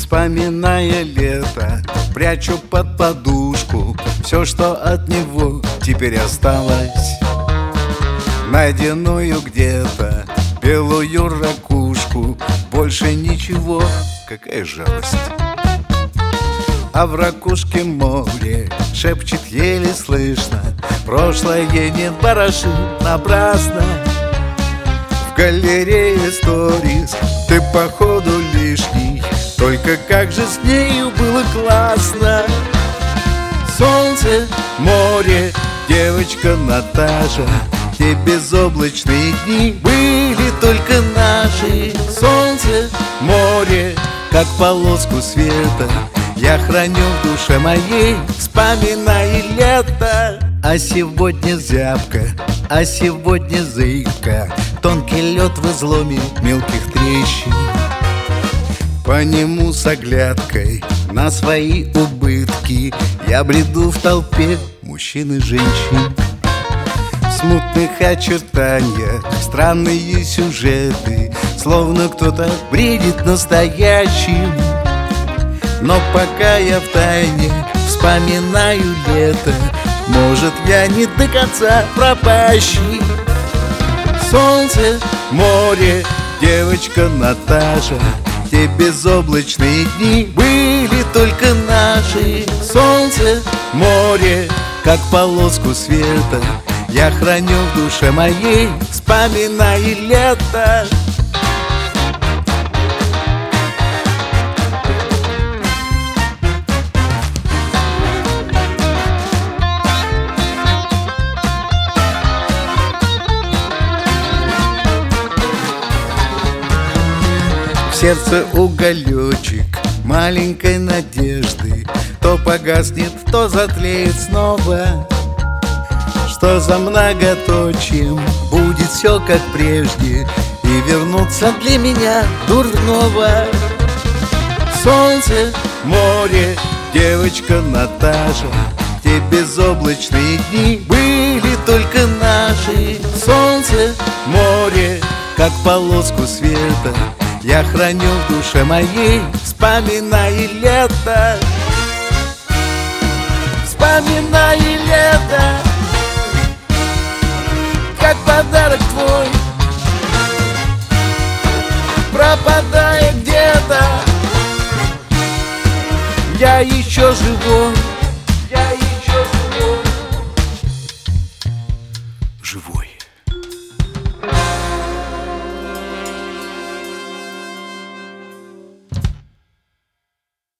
Вспоминая лето, прячу под подушку все, что от него теперь осталось. Найденную где-то белую ракушку, больше ничего, какая жалость. А в ракушке море шепчет еле слышно: прошлое не вороши напрасно. В галерее сторис ты походу лишний, только как же с нею было классно. Солнце, море, девочка Наташа, те безоблачные дни были только наши. Солнце, море, как полоску света я храню в душе моей, вспоминая лето. А сегодня зябко, а сегодня зыбко, тонкий лед в изломе мелких трещин. По нему с оглядкой на свои убытки я бреду в толпе мужчин и женщин. В смутных очертаниях странные сюжеты, словно кто-то бредит настоящим. Но пока я втайне вспоминаю лето, может, я не до конца пропащий. Солнце, море, девочка Наташа, те безоблачные дни были только наши. Солнце, море, как полоску света я храню в душе моей, вспоминая лето. В сердце уголечек маленькой надежды, то погаснет, то затлеет снова. Что за многоточием будет все как прежде, и вернуться для меня дурного. Солнце, море, девочка Наташа, те безоблачные дни были только наши. Солнце, море, как полоску света я храню в душе моей, вспоминая лето. Вспоминая лето, как подарок твой, пропадая где-то, я еще живой.